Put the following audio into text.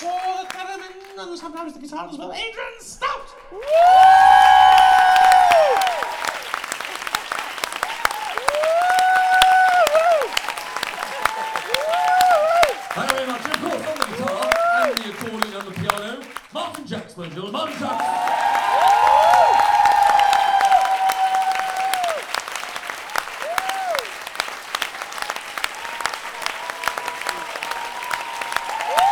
for the theremin and sometimes the guitar as well, Adrian Stout! Thank you very much. Of course, on the guitar and the accordion and the piano, Martin Jacks, Martin Jacks.